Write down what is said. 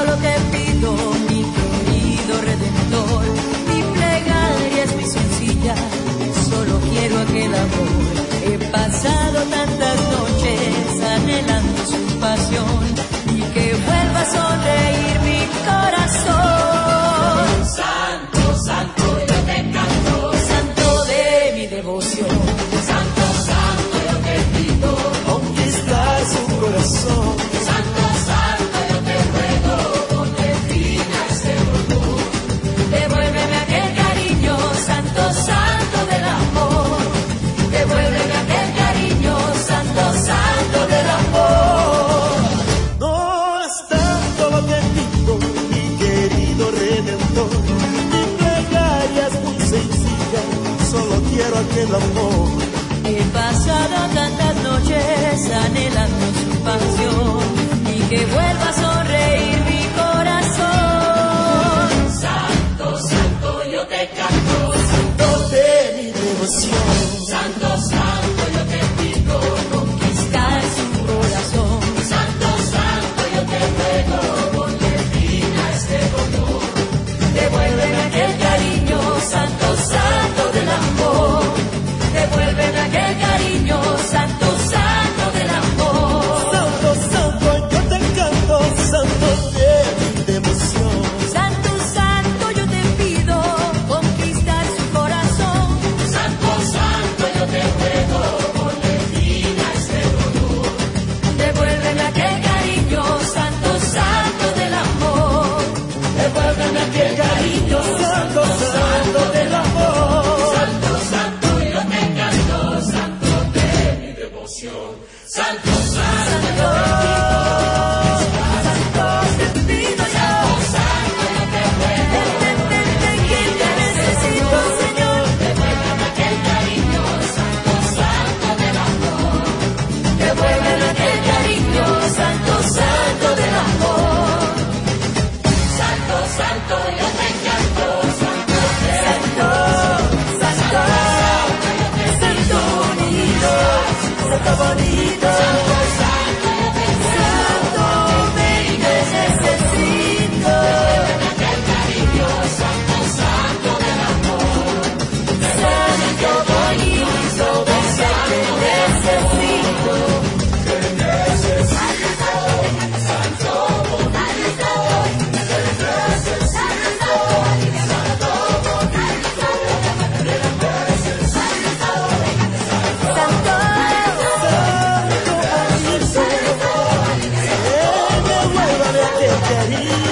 solo te pido, mi querido Redentor, mi plegaria es muy sencilla, solo quiero aquel amor. He pasado tantas noches anhelando su pasión y que vuelva a sonreír mi corazón. Santo, santo, yo te canto, santo de mi devoción. Santo, santo, yo te pido conquistar su corazón. Santo, santo, yo te ruego, ponle fin a este dolor. Devuélveme aquel cariño, santo, santo del amor. Devuélveme aquel cariño, santo, santo del amor. No es tanto lo que pido, mi querido Redentor. Mi plegaria es muy sencilla, solo quiero aquel amor. He pasado tantas noches anhelando su pasión y que vuelva a sonreír mi corazón. Santo, santo, yo te canto, Santo de mi devoción. santo, santo, yo te pido conquistar su corazón. Santo, santo, yo te ruego, ponle fin a este dolor. Devuélveme aquel cariño, santo, santo del amor. Devuélveme aquel cariño, santo, santo del amor. Santo, santo, yo te canto, santo de mi devoción. Santo, santo, yo te pido conquistar su corazón. Santo, santo, yo te ruego, ponle fin a este dolor. Devuélveme aquel cariño, santo, santo del amor. Devuélveme aquel cariño, santo, santo del amor. Santo, santo, yo te canto, santo de mi devoción. Santo, santo, santo te pido yo. Santo, yo te ruego, que te necesito, Señor. Devuélveme aquel cariño, santo, santo del amor. Devuélveme aquel cariño, santo, santo del amor. Santo, santo, yo te canto, santo, santo, santo, santo bonito, santo bonito, santo, santo, santo, me necesito. Aquel cariño, santo, santo del amor, santo bonito, santo, necesito. Devuélvame aquel cariño.